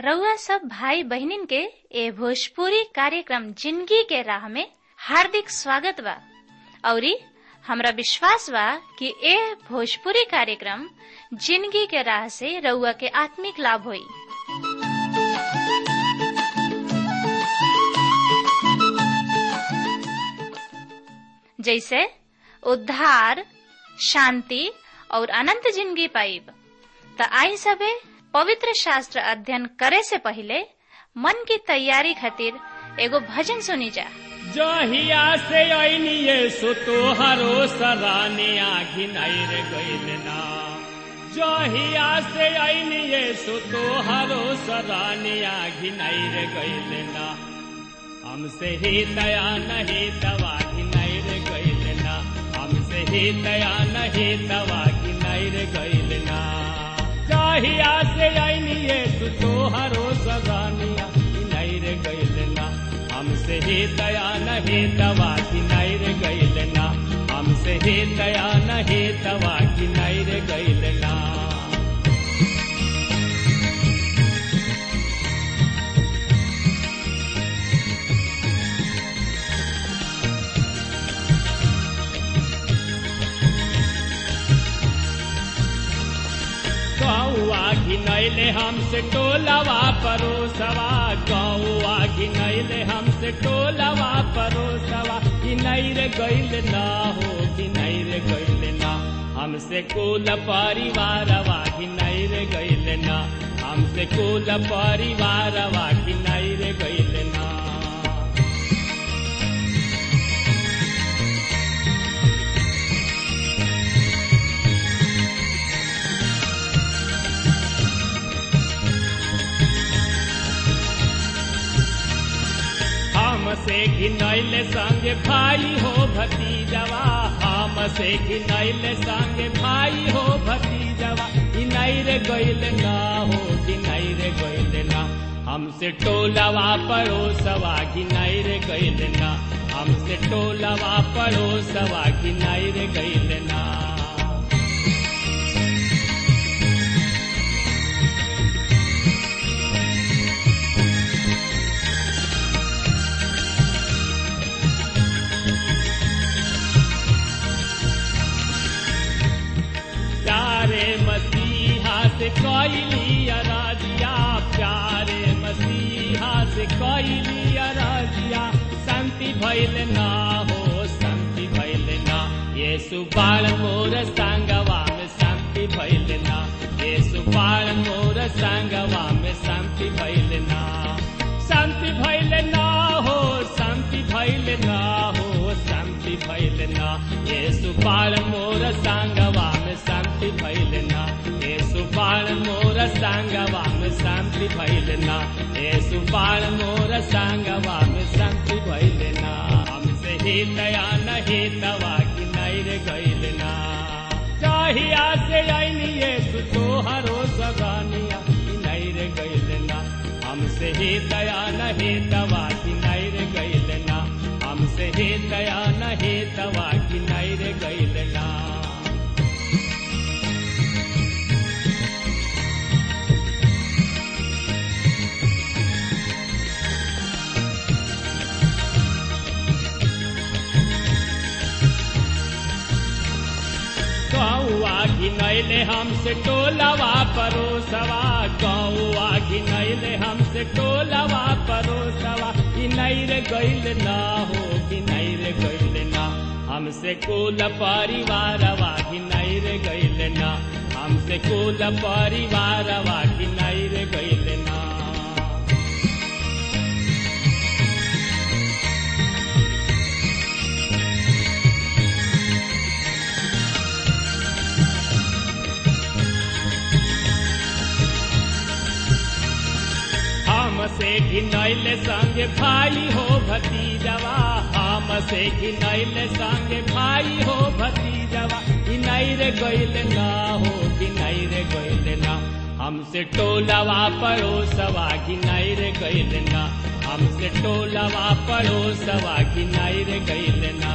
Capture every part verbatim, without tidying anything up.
रउआ सब भाई बहनिन के ए भोजपुरी कार्यक्रम जिंदगी के राह में हार्दिक स्वागत बा। औरी हमरा विश्वास बा कि ए भोजपुरी कार्यक्रम जिंदगी के राह से रउआ के आत्मिक लाभ होई। जैसे उद्धार, शांति और अनंत जिंदगी पाइब। त आई सबे पवित्र शास्त्र अध्ययन करे से पहले मन की तैयारी खातिर एगो भजन सुनी जा। जहिया से आईनिये सो तोहरो सराने आघिनाइर गइल ना। जहिया से आईनिये सो तोहरो सराने आघिनाइर गइल ना। हमसे ही दया नहीं दवा घिनाइर गइल ना। हमसे ही दया नहीं दवा घिनाइर गइल ना। जहिया से आईनिये सो तोहरो सराने आघिनाइर गइल ना। हमसे ही दया नहीं दवा घिनाइर गइल ना। हमसे ही दया नहीं दवा घिनाइर गइल ना। गौआ घिनैले हमसे टोलवा परोसवा। गौआ घिनैले हमसे टोलवा परोसवा। घिनैर गइल ना हो घिनैर गइल ना। हमसे कुल परिवारवा घिनैर गइल ना। हमसे कुल परिवारवा घिनैर गइल ना। हमसे घिनैले संगे भाई हो भतीजवा। हमसे घिनैले संगे भाई हो भतीजवा। घिनैर गइल ना हो घिनैर गइल ना। हमसे टोलवा पड़ोसवा घिनैर गइल ना। हमसे टोलवा पड़ोसवा घिनैर गइल ना। प्यारे मसीहा से कैली अराजिया। प्यारे मसीहा से कैली अराजिया। शांति भइल ना हो शांति भइल ना। यीशु बाल मोर संगवा में शांति भइल ना। यीशु बाल मोर संगवा में शांति भइल ना। शांति भइल ना हो शांति भइल ना हो शांति भइल ना। यीशु बाल मोर संगवा में शांति भइल ना। यीशु बाल मोर संगवा में शांति भइल ना। यीशु बाल मोर संगवा में शांति भइल ना। हमसे ही दया नहीं दवा घिनैर गइल ना। जहिया से आईनिये सो तोहरो सरानिया घिनैर गइल ना। हमसे ही दया नहीं दवा घिनैर गइल ना। हमसे ही दया नहीं दवा घिनैर गइल ना। गौआ घिनैले हमसे टोलवा परोसवा। गौआ घिनैले हमसे टोलवा परोसवा। घिनैर गइल ना हो घिनैर गइल ना। हमसे कुल परिवारवा घिनैर गइल ना। हमसे कुल परिवारवा घिनैर गइल ना। हमसे घिनैले संगे भाई हो भतीजवा। हमसे घिनैले संगे भाई हो भतीजवा। घिनैर गइल ना हो घिनैर गइल ना। हमसे टोलवा पड़ोसवा घिनैर गइल ना। हमसे टोलवा पड़ोसवा घिनैर गइल ना।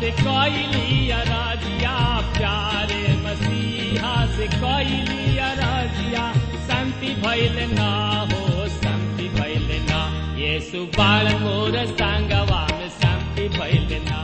से कैली अरजिया, प्यारे मसीहा से कैली अरजिया। शांति भइल ना हो, शांति भइल ना, यीशु बाल मोर संगवा में शांति भइल ना।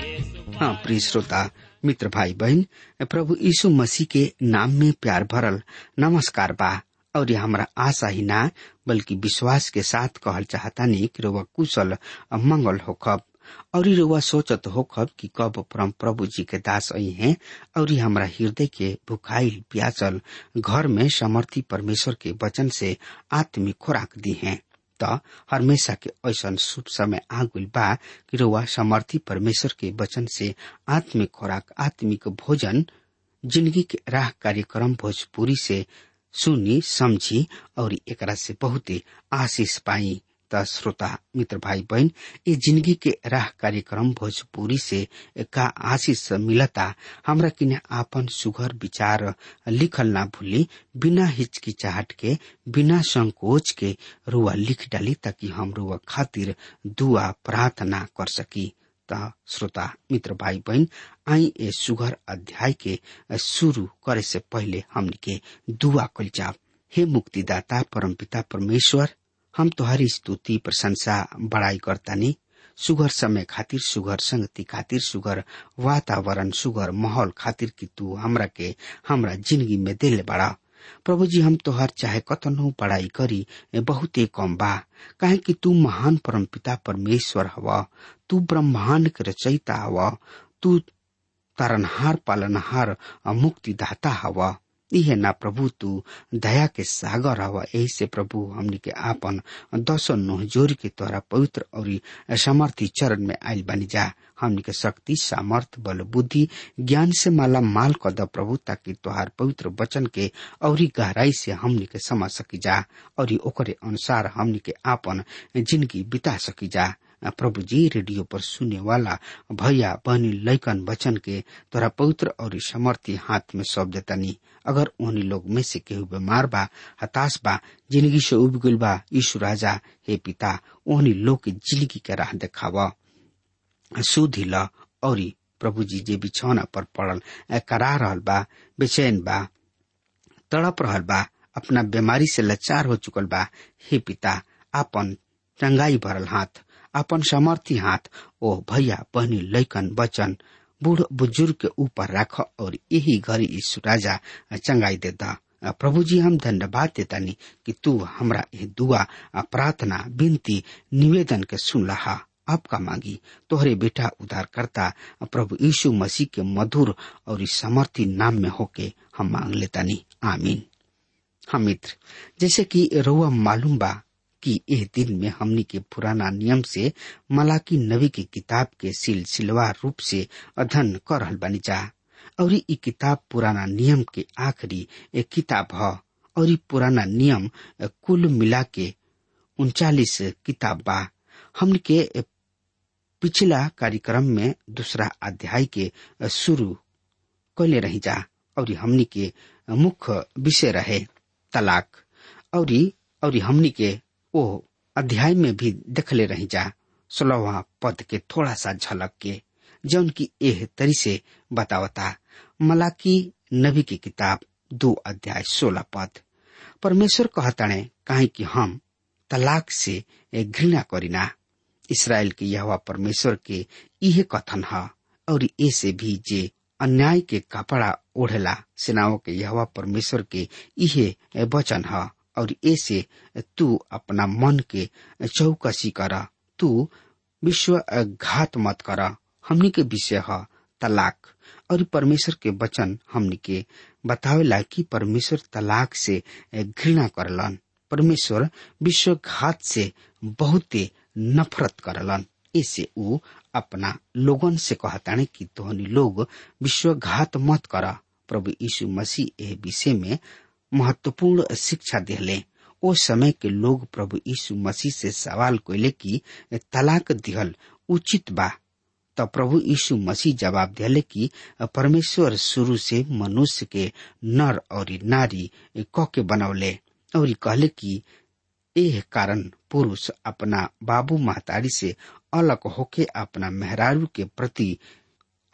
हाँ प्रिय श्रोता मित्र भाई बहन, प्रभु यीशु मसीह के नाम में प्यार भरल नमस्कार बा। और ये हमारा आशा ही ना बल्कि विश्वास के साथ कहल चाहता नहीं कि रोवा कुशल मंगल होखब और रोवा सोचत होखब कि कब परम प्रभु जी के दास आई हैं और ये हमारा हृदय के भुखाइल प्यासल घर में समर्थी परमेश्वर के वचन से आत्मिक खुराक दी हैं। तो हमेशा के ऐसा शुभ समय आगुल बा कि रोवा समर्थी परमेश्वर के वचन से आत्मिक खुराक आत्मिक भोजन जिंदगी के राह कार्यक्रम भोजपुरी से सुनी समझी और एकरा से बहुत आशीष पाई। त श्रोता मित्र भाई बहन, ये जिंदगी के राह कार्यक्रम भोजपुरी से का आशीष मिलता हमरा किने आपन सुघर विचार लिखल ना भूली, बिना हिचकिचाहट के बिना संकोच के रुआ लिख डाली ताकि हम रुआ खातिर दुआ प्रार्थना कर सकी। ता श्रोता मित्र भाई बहन, आई ए सुघर अध्याय के शुरू करे से पहले हमनी के दुआ कल जाब। हे मुक्तिदाता परमपिता परमेश्वर, हम तुम्हारी स्तुति प्रशंसा बड़ाई करतानी सुघर समय खातिर, सुघर संगति खातिर, सुघर वातावरण, सुघर माहौल खातिर कि तू हमरा के हमरा जिंदगी में दिल बड़ा। प्रभु जी, हम तोहर चाहे कतनो बड़ाई करी बहुते कम बा, काहे कि तू महान परमपिता परमेश्वर हवा, तू ब्रह्मांड के रचयिता हवा, तू तारनहार पालनहार मुक्तिदाता हवा। इहे ना प्रभु तू दया के सागर हवा। यही से प्रभु हमनी के आपन दसो नोह जोर के तोरा पवित्र और समर्थी चरण में आयल बनी जा। हमनी के शक्ति सामर्थ बल बुद्धि ज्ञान से माला माल कर द प्रभु, ताकि तोहार पवित्र वचन के और गहराई से हमनी के समझ सकी जा और ओकरे अनुसार हमनी के आपन जिंदगी बिता सकी जा। प्रभु जी, रेडियो पर सुनने वाला भैया बहनी लैकन वचन के तोरा पवित्र और समर्थी हाथ में सौंप देतानी। अगर उन्हीं लोग में से केहू बीमार बा, हताश बा, जिंदगी से उब गइल बा, यीशु राजा हे पिता उन्हीं लोग के जिंदगी के राह देखावा, सुधी ला। और प्रभु जी, जे बिछौना पर पड़ल करा रहल बा, बेचैन बा, तड़प रहल बा, अपना बीमारी से लाचार हो चुकल बा, हे पिता आपन चंगाई भरल हाथ, अपन समर्थी हाथ ओ भैया बहनी लैकन बचन बूढ़ बुजुर्ग के ऊपर रख और यही घड़ी यीशु राजा चंगाई देता। प्रभु जी, हम धन्यवाद देतानी कि तू हमरा ये दुआ प्रार्थना विनती निवेदन के सुन लहा। आपका मांगी तोहरे बेटा उद्धार करता प्रभु यीशु मसीह के मधुर और समर्थी नाम में होके हम मांग लेतानी, आमीन। हम मित्र, जैसे कि रउआ मालूम बा कि यह दिन में हमनी के पुराना नियम से मलाकी नबी की किताब के सिलसिलेवार रूप से अध्ययन कर रहल बानी जा। और ये किताब पुराना नियम के आखिरी एक किताब है और ये पुराना नियम कुल मिला के उनचालीस किताब बा। हमनी के पिछला कार्यक्रम में दूसरा अध्याय के शुरू कैले रही जा और हमनी के मुख्य विषय रहे तलाक। और और हमनी के ओ अध्याय में भी देखले रही जा सोलहवां पद के थोड़ा सा झलक के, जौन की एह तरी से बतावता। मलाकी नबी की किताब दो अध्याय सोलह पद। परमेश्वर कहताणे, काहे कि हम तलाक से घृणा करीना। इसराइल के यहोवा परमेश्वर के इहे कथन है। और ऐसे भी जे अन्याय के कपड़ा ओढ़ेला, सेनाओं के यहोवा परमेश्वर के इहे वचन है। और ऐसे तू अपना मन के चौकसी करा, तू विश्वासघात मत करा। हमनी के विषय है तलाक। और परमेश्वर के वचन हमनी के बतावेला कि परमेश्वर तलाक से घृणा करलन। परमेश्वर विश्वासघात से बहुते नफरत करलन। ऐसे ऊ अपना लोगन से कहताने कि तोहनी लोग विश्वासघात मत करा। प्रभु यीशु मसीह ए विषय में महत्वपूर्ण शिक्षा दिले। ओ समय के लोग प्रभु यीशु मसीह से सवाल कइले कि तलाक दिहल उचित बा। तब प्रभु यीशु मसीह जवाब दिले कि परमेश्वर शुरू से मनुष्य के नर और नारी क के बनौले और कहले कि एह कारण पुरुष अपना बाबू महतारी से अलग होके अपना मेहरारू के प्रति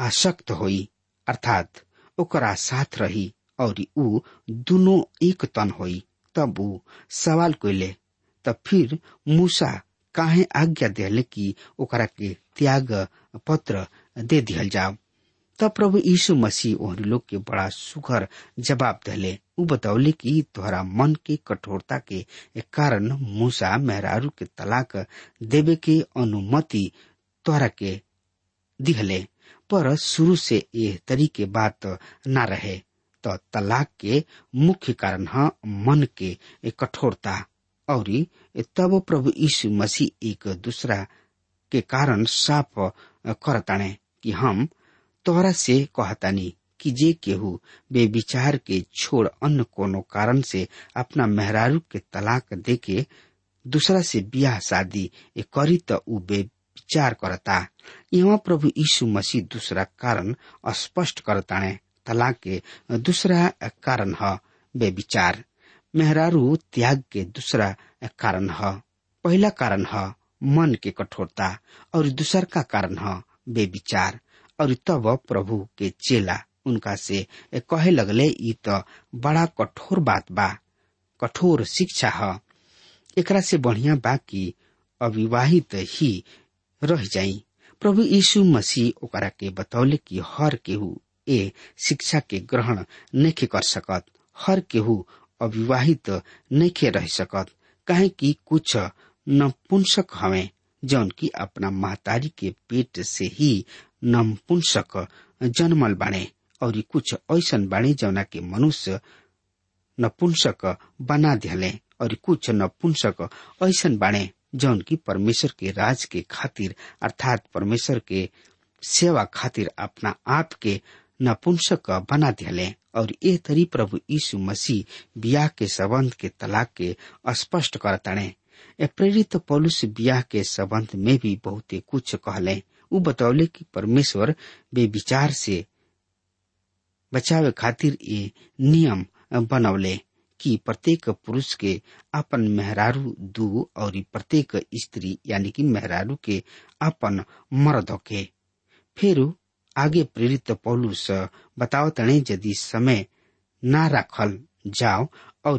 आसक्त होई, अर्थात ओकरा साथ रही और ऊ दोनों एक तन होई। तब ऊ सवाल कइले, तब फिर मूसा काहे आज्ञा देले कि ओकरा के त्याग पत्र दे दिहल जाओ। तब प्रभु यीशु मसीह ओहन लोग के बड़ा सुघर जवाब दिले। ऊ बतौले कि तोहरा मन के कठोरता के कारण मूसा मेहरारू के तलाक देवे के अनुमति तोहरा के दिहले, पर शुरू से ये तरीके बात न रहे। तो तलाक के मुख्य कारण है मन के कठोरता। और तब प्रभु यीशु मसीह एक दूसरा के कारण साफ करताने कि हम तोहरा से कहतानी कि जे केहू बेविचार के छोड़ अन्य कोनो कारण से अपना मेहरारू के तलाक देके दूसरा से ब्याह शादी करी तो ऊ बेविचार करता। यहाँ प्रभु यीशु मसीह दूसरा कारण स्पष्ट करताने। तलाक के दूसरा कारण है बेविचार। मेहरारू त्याग के दूसरा कारण है। पहला कारण है मन के कठोरता और दूसर का कारण है बेविचार। और तब प्रभु के चेला उनका से कहे लगले, ई तो बड़ा कठोर बात बा, कठोर शिक्षा है। एकरा से बढ़िया बा कि अविवाहित ही रह जाई। प्रभु यीशु मसीह ओकरा के बतौले कि हर केहू ए शिक्षा के ग्रहण नहीं कर सकत। हर केहू अविवाहित नहीं रह सकत, काहे कि कुछ नपुंसक हवे जौन की अपना महतारी के पेट से ही नपुंसक जन्मल बाणे, और कुछ ऐसन बाणे जौना के मनुष्य नपुंसक बना दिले, और कुछ नपुंसक ऐसन बाणे जौन की परमेश्वर के राज के खातिर अर्थात परमेश्वर के सेवा खातिर अपना आप के नपुंसक बना दिले। और ए तरी प्रभु यीशु मसीह बियाह के संबंध के तलाक के स्पष्ट करताने। प्रेरित पौलुस बियाह के संबंध में भी बहुत कुछ कहले। उ बतौले कि परमेश्वर बेविचार से बचावे खातिर ये नियम बनौले कि प्रत्येक पुरुष के अपन मेहरारू दू और प्रत्येक स्त्री यानी कि मेहरारू के अपन मर्द के। फिर आगे प्रेरित पौलुस बताओ तने यदि समय ना रखल जाओ और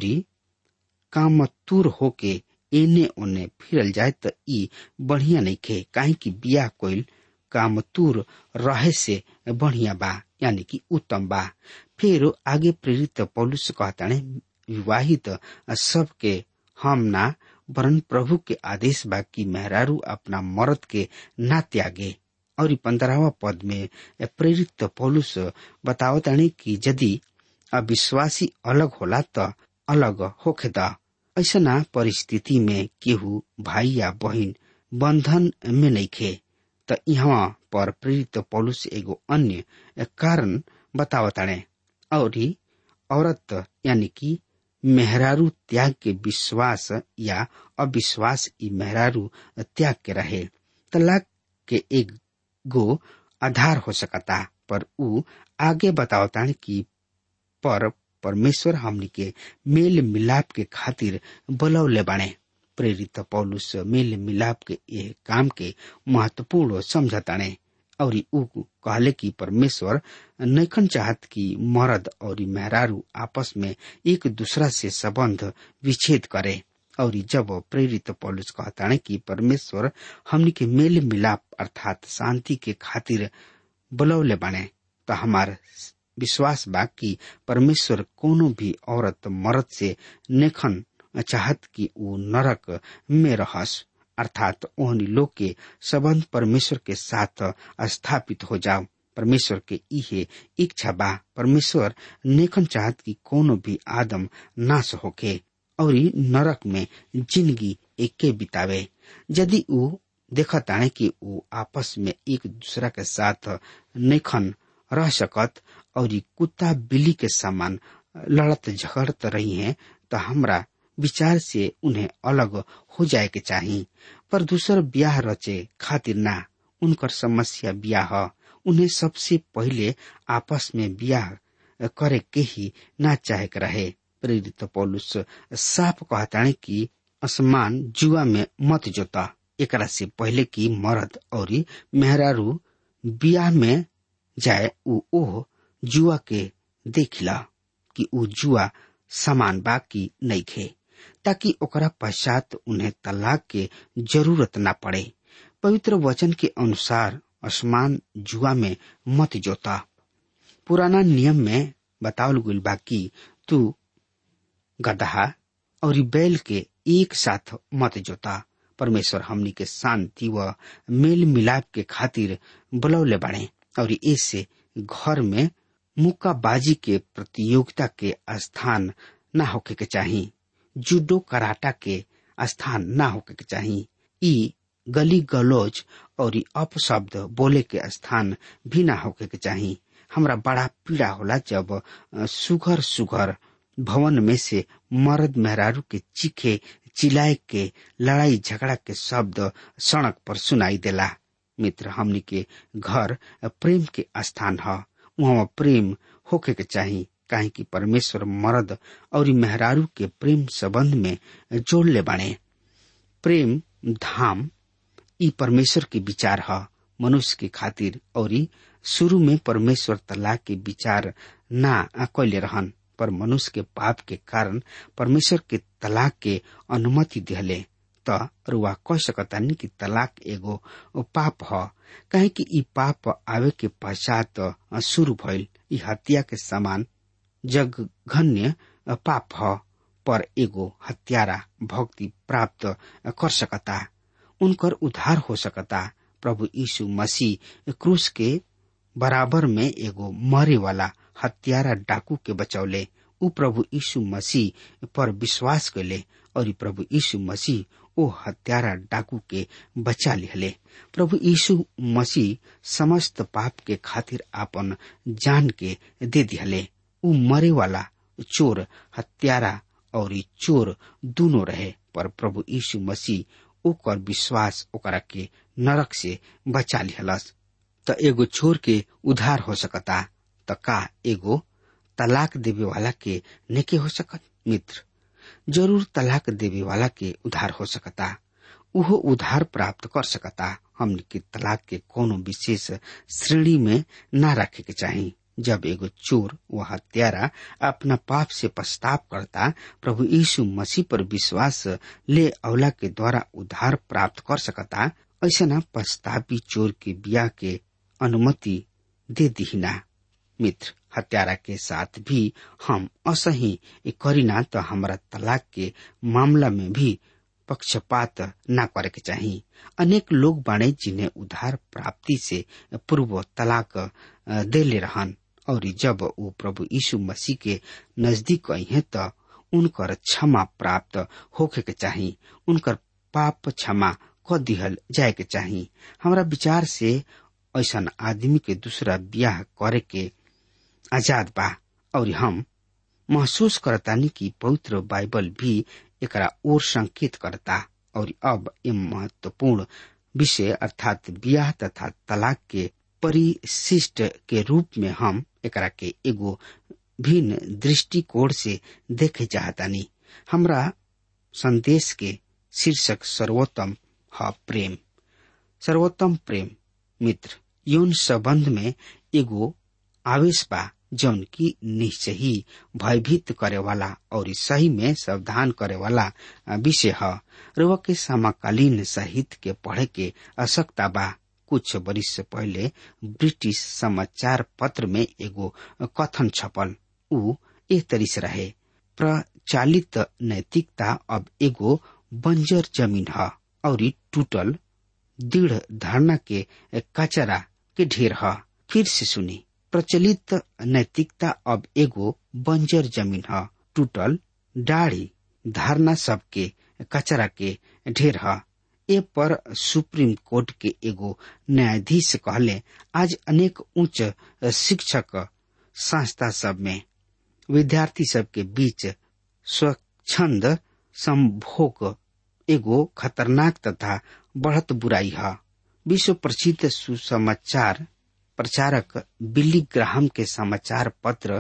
कामतूर होके एने ओने फिरल जाए तो ई बढ़िया नहीं खे, काहे कि बियाह कोइल कामतूर रहे से बढ़िया बा यानी कि उत्तम बा। फिर आगे प्रेरित पौलुस कहताने विवाहित सबके हम ना वरन प्रभु के आदेश बा कि मेहरारू अपना मर्द के ना त्यागे। और पंद्रहवा पद में प्रेरित पौलुस बतावतानी कि यदि अविश्वासी अलग होला तो अलग होखे दा। ऐसा परिस्थिति में केहू भाई या बहन बंधन में नहीं खे। तो यहाँ पर प्रेरित पौलुस एगो अन्य कारण बतावताने और औरत यानी कि मेहरारू त्याग के विश्वास या अविश्वास ई मेहरारू त्याग के रहे। तलाक के एक गो आधार हो सकता, पर ऊ आगे बतावता कि पर परमेश्वर हमनी के मेल मिलाप के खातिर बुलौले बाणे। प्रेरित पौलुस मेल मिलाप के ये काम के महत्वपूर्ण समझताने और ऊ कहले कि परमेश्वर नैखन चाहत कि मर्द और मेहरारू आपस में एक दूसरा से संबंध विच्छेद करे। और जब प्रेरित पौलुस कहताने कि परमेश्वर हमनी के मेल मिलाप अर्थात शांति के खातिर बुलौले बाणे, तो हमार विश्वास बा कि परमेश्वर कोनो भी औरत मर्द से नेखन चाहत कि वो नरक में रहस, अर्थात ओहनी लोग के संबंध परमेश्वर के साथ स्थापित हो जाओ। परमेश्वर के इहे इच्छा बा। परमेश्वर नेखन चाहत कि कोनो भी आदम नाश होके और नरक में जिंदगी एके बितावे। यदि ऊ देखताने कि ऊ आपस में एक दूसरा के साथ नेखन रह सकत और कुत्ता बिल्ली के समान लड़त झगड़त रही हैं, तो हमरा विचार से उन्हें अलग हो जाए के चाहिए। पर दूसर ब्याह रचे खातिर ना, उनकर समस्या ब्याह उन्हें सबसे पहले आपस में ब्याह करे के ही ना चाहे के रहे। प्रेरित पौलुस साफ कहताने कि असमान जुआ में मत जोता, एकरा से पहले कि मर्द और मेहरारू ब्याह में जाए उ ओह जुआ के देखिला कि उ जुआ समान बा कि नइखे, ताकि ओकरा पश्चात उन्हें तलाक के जरूरत न पड़े। पवित्र वचन के अनुसार आसमान जुआ में मत जोता। पुराना नियम में बतावल गइल बा कि तू गदहा और बैल के एक साथ मत जोता। परमेश्वर हमनी के शांति व मेल मिलाप के खातिर बुलौले बाड़े और इससे घर में मुक्काबाजी के प्रतियोगिता के स्थान न होके के चाही, जूडो कराटा के स्थान न होके के चाही, ई गली गलौज और अपशब्द बोले के स्थान भी न होके के चाही। हमरा बड़ा पीड़ा होला जब सुघर सुघर भवन में से मर्द मेहरारू के चीखे चिल्लाए के लड़ाई झगड़ा के शब्द सड़क पर सुनाई देला। मित्र, हमनी के घर प्रेम के स्थान है, वहाँ प्रेम होके के चाही, काहे कि परमेश्वर मर्द और मेहरारू के प्रेम संबंध में जोड़ ले बाणे। प्रेम धाम ई परमेश्वर के विचार है मनुष्य के खातिर, और शुरू में परमेश्वर तलाक के विचार ना कैले रहन, पर मनुष्य के पाप के कारण परमेश्वर के तलाक के अनुमति दिहले। त रुआ कह सकतानी कि तलाक एगो पाप ह, काहे कि ई पाप आवे के पश्चात शुरू भइल। ई हत्या के समान जघन्य पाप ह, पर एगो हत्यारा भक्ति प्राप्त कर सकता, उनकर उद्धार हो सकता। प्रभु यीशु मसीह क्रूस के बराबर में एगो मरे वाला हत्यारा डाकू के बचौले। उ प्रभु यीशु मसीह पर विश्वास कैले और प्रभु यीशु मसीह ओ हत्यारा डाकू के बचा लिहले। प्रभु यीशु मसीह समस्त पाप के खातिर आपन जान के दे दिहले। उ मरे वाला चोर, हत्यारा और चोर दोनों रहे, पर प्रभु यीशु मसीह ओकर विश्वास ओकरा के नरक से बचा लिहलस। त एगो चोर के उद्धार हो सकता, त का एगो तलाक देवे वाला के नेके हो सकत? मित्र, जरूर तलाक देवे वाला के उद्धार हो सकता, उहो उद्धार प्राप्त कर सकता। हमने के तलाक के कोनो विशेष श्रेणी में न रखे के चाही। जब एगो चोर व हत्यारा अपना पाप से पछताव करता, प्रभु यीशु मसीह पर विश्वास ले अवला के द्वारा उद्धार प्राप्त कर सकता। ऐसा न पछतावी चोर के बियाह के अनुमति दे दीना। मित्र, हत्यारा के साथ भी हम असही करीना तो हमारा तलाक के मामला में भी पक्षपात न करे के चाही। अनेक लोग बाणे जिन्हें उद्धार प्राप्ति से पूर्व तलाक दे ले रहन, और जब वो प्रभु यीशु मसीह के नजदीक आई है तो उनकर क्षमा प्राप्त होके के चाही, उनकर पाप क्षमा क दिहल जाए के चाही। हमारा विचार से ऐसा आदमी के दूसरा ब्याह करे के आजाद बा, और हम महसूस करतानी कि पवित्र बाइबल भी एकरा ओर संकेत करता। और अब ये महत्वपूर्ण विषय अर्थात ब्याह तथा तलाक के परिशिष्ट के रूप में हम एकरा के एगो भिन्न दृष्टिकोण से देखे चाहतानी। हमरा संदेश के शीर्षक सर्वोत्तम है प्रेम। सर्वोत्तम प्रेम। मित्र, यौन संबंध में एगो आवेश बा जौन की निश्चय ही भयभीत करे वाला और सही में सावधान करे वाला विषय है। रउआ के समकालीन साहित्य के पढ़े के आवश्यकता बा। कुछ वर्ष पहले ब्रिटिश समाचार पत्र में एगो कथन छपल। उ एक तरी से रहे, प्रचालित नैतिकता अब एगो बंजर जमीन है और टूटल दृढ़ धारणा के कचरा के ढेर है। फिर से सुनी, प्रचलित नैतिकता अब एगो बंजर जमीन है, टूटल दाढ़ी धारणा सबके कचरा के ढेर है। ए पर सुप्रीम कोर्ट के एगो न्यायाधीश कहले, आज अनेक उच्च शिक्षक संस्था सब में विद्यार्थी सब के बीच स्वच्छंद संभोग एगो खतरनाक तथा बढ़त बुराई है। विश्व प्रसिद्ध सुसमाचार प्रचारक बिली ग्राहम के समाचार पत्र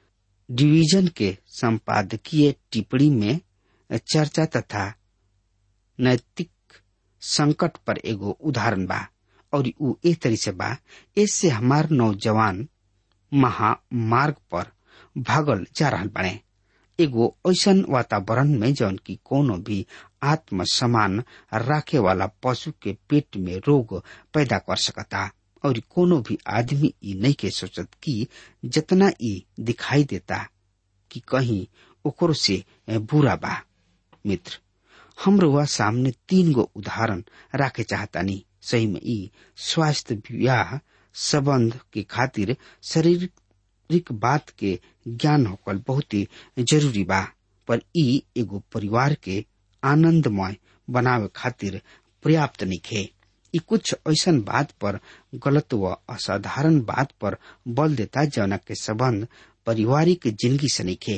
डिवीजन के संपादकीय टिप्पणी में चर्चा तथा नैतिक संकट पर एगो उदाहरण बा और ऊ ए तरी से बा, इससे हमार नौजवान महामार्ग पर भागल जा रहल बने, एगो ऐसन वातावरण में जौन की कोनो भी आत्म समान राखे वाला पशु के पेट में रोग पैदा कर सकता। और कोनो भी आदमी ई नहीं के सोचत कि जितना ई दिखाई देता कि कहीं ओकरो से बुरा बा। मित्र, हमरो सामने तीन गो उदाहरण राखे चाहतानी। सही में ई स्वास्थ्य विवाह संबंध के खातिर शारीरिक बात के ज्ञान होकल बहुत ही जरूरी बा, पर ई एगो परिवार के आनंदमय बनावे खातिर पर्याप्त नइखे। ई कुछ ऐसन बात पर गलत व असाधारण बात पर बल देता जौना के संबंध पारिवारिक जिंदगी से नइखे।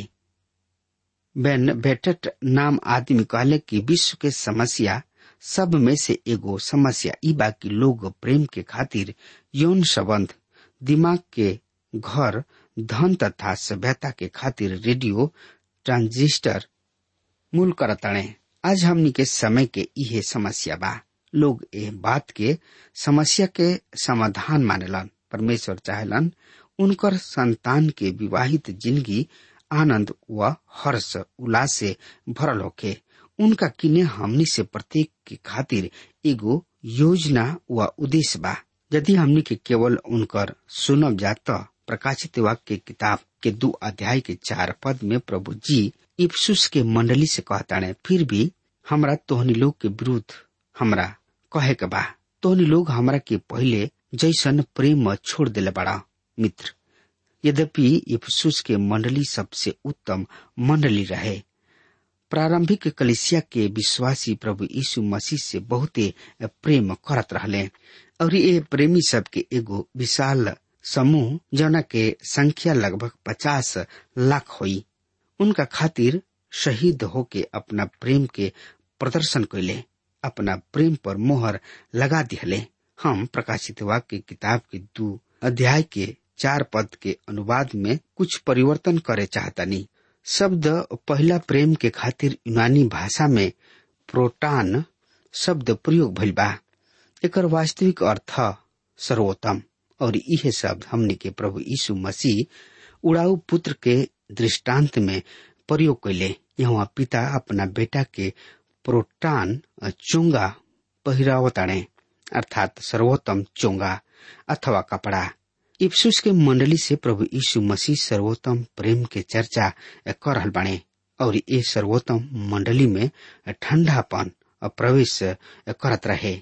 बेन बेटेट नाम आदमी कहले कि विश्व के समस्या सब में से एगो समस्या ई बा कि लोग प्रेम के खातिर यौन संबंध, दिमाग के घर, धन तथा सभ्यता के खातिर रेडियो ट्रांजिस्टर मूल करताणे। आज हमनी के समय के इहे समस्या बा। लोग ए बात के समस्या के समाधान मानेलन। परमेश्वर चाहेलन उनकर संतान के विवाहित जिंदगी आनंद व हर्ष उल्लास से भरल होके। उनका किने हमनी से प्रत्येक के खातिर एगो योजना व उद्देश्य बा। यदि हमनी के केवल उनकर सुनब जात, प्रकाशित वाक्य के किताब के दो अध्याय के चार पद में प्रभु जी इफिसुस के मंडली से कहताने, फिर भी हमरा तोहनी लोग के विरुद्ध हमरा कहे के बा, तोहनी लोग हमरा के पहले जैसन प्रेम छोड़ देले बड़ा। मित्र, यद्यपि इफिसुस के मंडली सबसे उत्तम मंडली रहे, प्रारंभिक कलीसिया के विश्वासी प्रभु यीशु मसीह से बहुते प्रेम करत रहले और ये प्रेमी सब के एगो विशाल समूह जना के संख्या लगभग पचास लाख हुई, उनका खातिर शहीद होके अपना प्रेम के प्रदर्शन कैले, अपना प्रेम पर मोहर लगा दिहले। हम प्रकाशित वाक्य की किताब के दो अध्याय के चार पद के अनुवाद में कुछ परिवर्तन करे चाहतानी। शब्द पहला प्रेम के खातिर यूनानी भाषा में प्रोटान शब्द प्रयोग भइल बा। एकर वास्तविक अर्थ सर्वोत्तम, और यह शब्द हमने के प्रभु यीशु मसीह उड़ाऊ पुत्र के दृष्टांत में प्रयोग कैले। यहाँ पिता अपना बेटा के प्रोटान चोंगा पहिरावताणे, अर्थात सर्वोत्तम चोंगा अथवा कपड़ा। इफिसुस के मंडली से प्रभु यीशु मसीह सर्वोत्तम प्रेम के चर्चा कर रहल बाणे और ये सर्वोत्तम मंडली में ठंडापन प्रवेश करत रहे।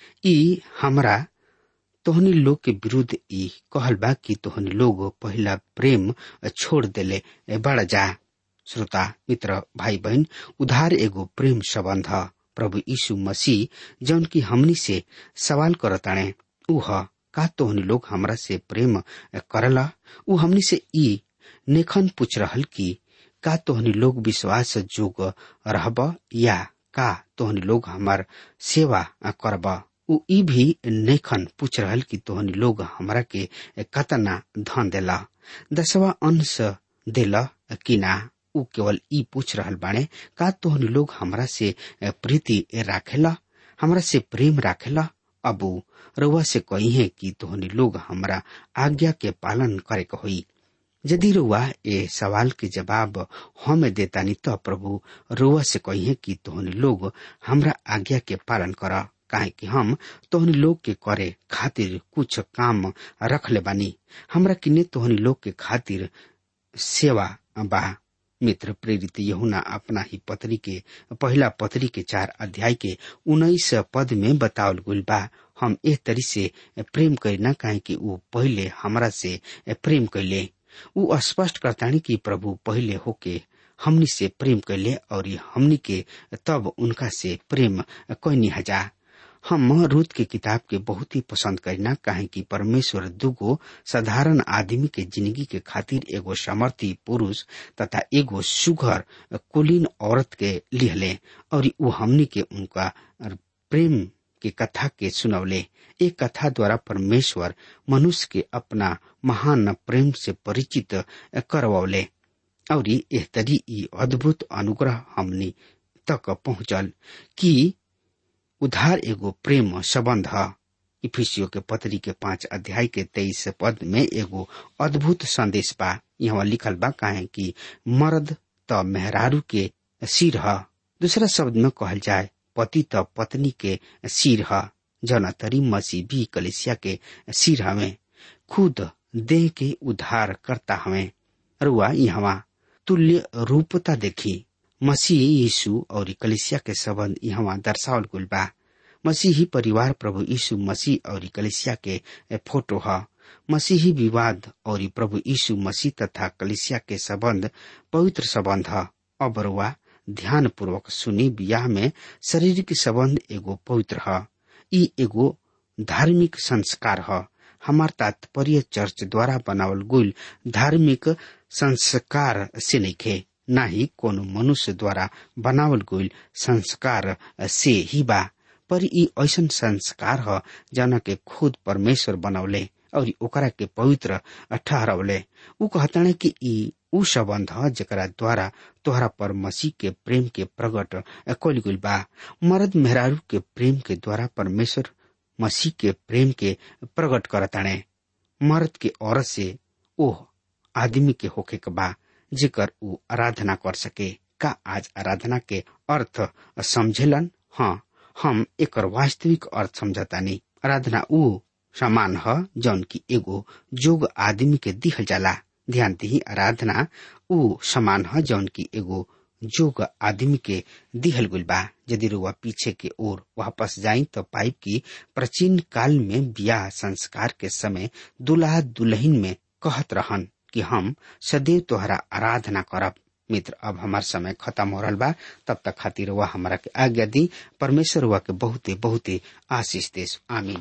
ई हमरा तोहनी लोग के विरुद्ध ई कहल बा कि तोहनी लोग पहला प्रेम छोड़ देले बड़ जा। श्रोता मित्र भाई बहन, उधार एगो प्रेम संबंध प्रभु यीशु मसीह जौन की हमनी से सवाल करताणे उह का तोहनी लोग हमरा से प्रेम करला। उ हमनी से ई नेखन पूछ रहल कि का तोहनी लोग विश्वास जोग रहब या का तोहनी लोग हमार सेवा करब। उ ई भी नेखन पूछ रहल कि तोहनी लोग हमरा के कतना धन देला, दसवा अंश देला कि ना। उ केवल ई पूछ रहल बाणे का तोहनी लोग हमरा से प्रीति राखेला, हमरा से प्रेम राखेला। अबू रउआ से कही है कि तोहनी लोग हमरा आज्ञा के पालन करे के होई। यदि रउआ ए सवाल के जवाब हमें देतानी तो प्रभु रउआ से कही है कि तोहनी लोग हमरा आज्ञा के पालन कर, काहे कि हम तोहनी लोग के करे खातिर कुछ काम रख ले बानी। हमरा किने तोहनी लोग के खातिर सेवा बा। मित्र, प्रेरित यूहन्ना अपना ही पत्री के पहला पत्री के चार अध्याय के उन्नीस पद में बतावल गइल बा, हम एह तरी से प्रेम करीना काहे कि ऊ पहले हमरा से प्रेम कैले। ऊ स्पष्ट करतानी कि प्रभु पहले होके हमनी से प्रेम कैले और हमनी के तब उनका से प्रेम कैनी हजा। हम रूत के किताब के बहुत ही पसंद करीना काहे कि परमेश्वर दुगो साधारण आदमी के जिंदगी के खातिर एगो समर्थी पुरुष तथा एगो सुघर कुलीन औरत के लिहले और ऊ हमनी के उनका प्रेम के कथा के सुनवले। एक कथा द्वारा परमेश्वर मनुष्य के अपना महान प्रेम से परिचित करवले और एह तरी ई अद्भुत अनुग्रह हमनी तक पहुंचल कि उधार एगो प्रेम संबंध ह। इफिसियों के पत्री के पांच अध्याय के तेईस पद में एगो अद्भुत संदेश बा। यहाँ लिखल बा काहे कि मर्द त मेहरारू के सिर ह। दूसरा शब्द में कहल जाए पति त पत्नी के सिर ह। जौना तरी मसीह भी कलीसिया के सिर हवे, खुद देह के उद्धार करता हवे। रुआ यहाँ तुल्य रूपता देखी। मसीह यीशु और कलीसिया के संबंध यहाँ दर्शावल गइल बा। मसीही परिवार प्रभु यीशु मसीह और कलीसिया के फोटो ह। मसीही विवाद और प्रभु यीशु मसीह तथा कलीसिया के संबंध पवित्र संबंध ह। अब रुआ ध्यान पूर्वक सुनी, बियाह में शारीरिक संबंध एगो पवित्र ह। ई एगो धार्मिक संस्कार ह। हमार तात्पर्य चर्च द्वारा बनावल गइल धार्मिक संस्कार से नइखे, ना ही कोनो मनुष्य द्वारा बनावल गइल संस्कार से ही बा, पर ई ऐसन संस्कार ह जना के खुद परमेश्वर बनौले और ओकरा के पवित्र ठहरावले। उ कहताने कि ई उ संबंध ह जेकरा द्वारा तोहरा पर मसीह के प्रेम के प्रकट कइल गइल बा। मर्द मेहरारू के प्रेम के द्वारा परमेश्वर मसीह के प्रेम के प्रकट करताने। मर्द के औरत से ओह आदमी के होखे के बा जेकर उ आराधना कर सके। का आज आराधना के अर्थ समझेलन? हाँ, हम एकर वास्तविक अर्थ समझतानी। आराधना उ समान ह जौन की एगो जोग आदमी के दिहल जाला। ध्यान दी, आराधना उ समान ह जौन की एगो जोग आदमी के दिहल गइल बा। यदि रुआ पीछे के ओर वापस जाई तो पाइप की प्राचीन काल में ब्याह संस्कार के समय दुल्हा दुल्हन में कहत रहन कि हम सदैव तोहरा आराधना करब। मित्र, अब हमार समय खत्म हो रहा बा। तब तक खातिर रुआ हमारा के आज्ञा दी। परमेश्वर रुआ के बहुते बहुते आशीष देस। आमीन।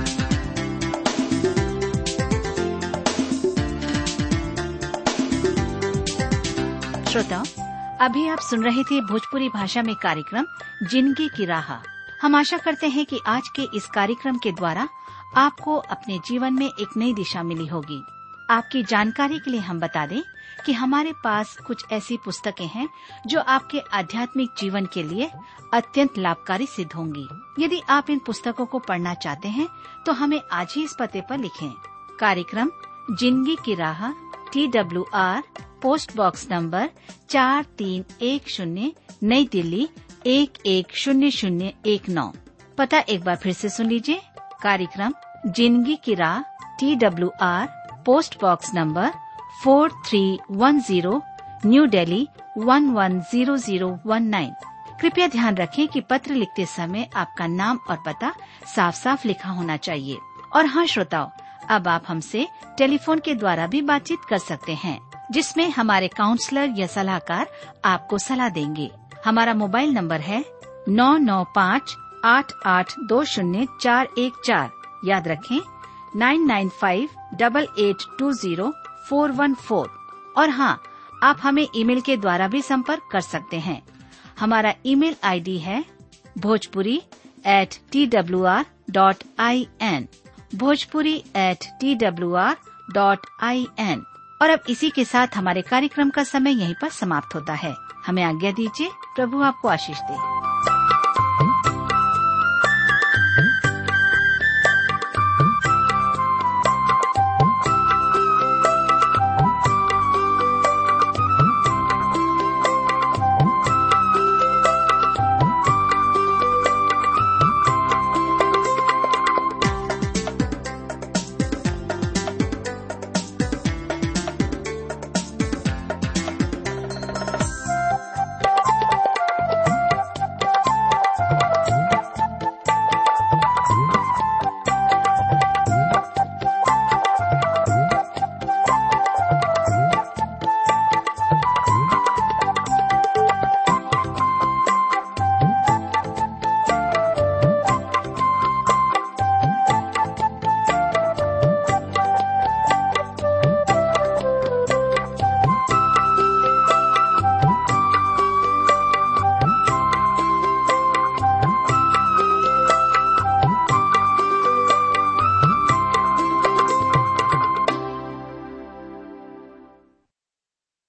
श्रोताओ, अभी आप सुन रहे थे भोजपुरी भाषा में कार्यक्रम जिंदगी की राह। हम आशा करते हैं कि आज के इस कार्यक्रम के द्वारा आपको अपने जीवन में एक नई दिशा मिली होगी। आपकी जानकारी के लिए हम बता दें कि हमारे पास कुछ ऐसी पुस्तकें हैं जो आपके आध्यात्मिक जीवन के लिए अत्यंत लाभकारी सिद्ध होंगी। यदि आप इन पुस्तकों को पढ़ना चाहते हैं तो हमें आज ही इस पते पर लिखें। कार्यक्रम जिंदगी की राह, T W R, post box number चार तीन एक शून्य, नई दिल्ली एक एक शून्य शून्य एक नौ। पता एक बार फिर से सुन लीजिए। कार्यक्रम जिंदगी की राह, T W R, post box number four three one zero, new Delhi one one zero zero one nine. कृपया ध्यान रखें कि पत्र लिखते समय आपका नाम और पता साफ साफ लिखा होना चाहिए। और हाँ श्रोताओ, अब आप हमसे टेलीफोन के द्वारा भी बातचीत कर सकते हैं, जिसमें हमारे काउंसलर या सलाहकार आपको सलाह देंगे। हमारा मोबाइल नंबर है नौ नौ पाँच आठ आठ दो शून्य चार एक चार। याद रखें, nine nine five double eight two zero four one four. और हाँ, आप हमें ईमेल के द्वारा भी संपर्क कर सकते हैं। हमारा ईमेल आईडी है Bhojpuri at T W R dot I N, Bhojpuri at T W R dot I N. और अब इसी के साथ हमारे कार्यक्रम का समय यहीं पर समाप्त होता है। हमें आज्ञा दीजिए। प्रभु आपको आशीष दे।